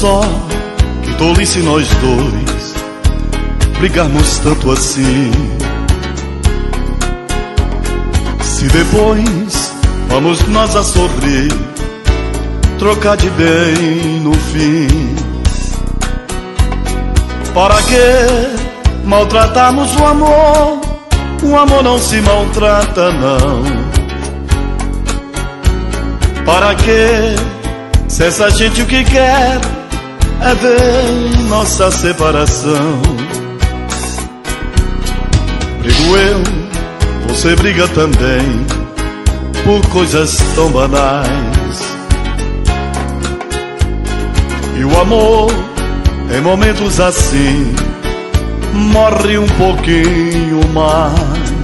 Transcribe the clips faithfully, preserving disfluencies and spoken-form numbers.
só que tolice nós dois brigarmos tanto assim. Se depois vamos nós a sorrir, trocar de bem no fim. Para que maltratarmos o amor? O amor não se maltrata, não. Para que, se essa gente o que quer é ver nossa separação? Brigo eu, você briga também, por coisas tão banais. E o amor, em momentos assim, morre um pouquinho mais.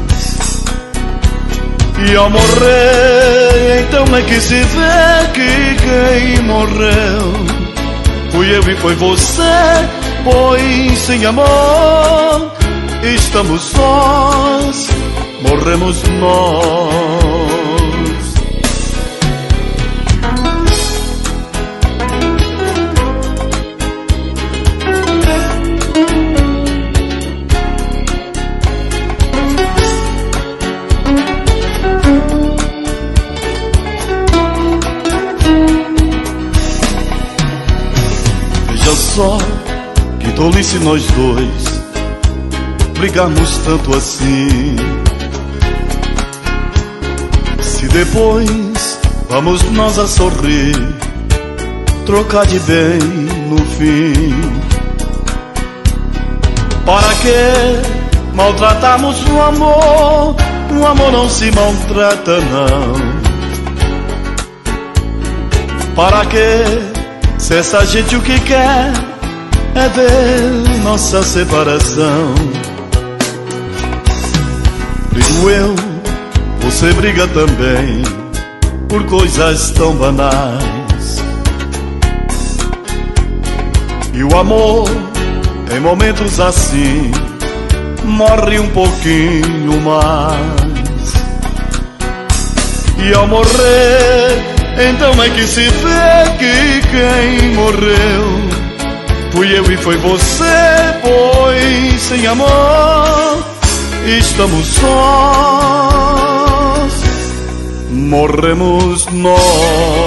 E ao morrer, então é que se vê que quem morreu fui eu e foi você. Pois sem amor estamos sós, morremos nós. Veja só que tolice nós dois brigarmos tanto assim. Se depois vamos nós a sorrir, trocar de bem no fim. Para que maltratarmos o amor? O amor não se maltrata, não. Para que, se essa gente o que quer é ver nossa separação? Brigo eu, você briga também, por coisas tão banais. E o amor, em momentos assim, morre um pouquinho mais. E ao morrer, então é que se vê que quem morreu fui eu e foi você. Pois sem amor estamos sós, morremos nós.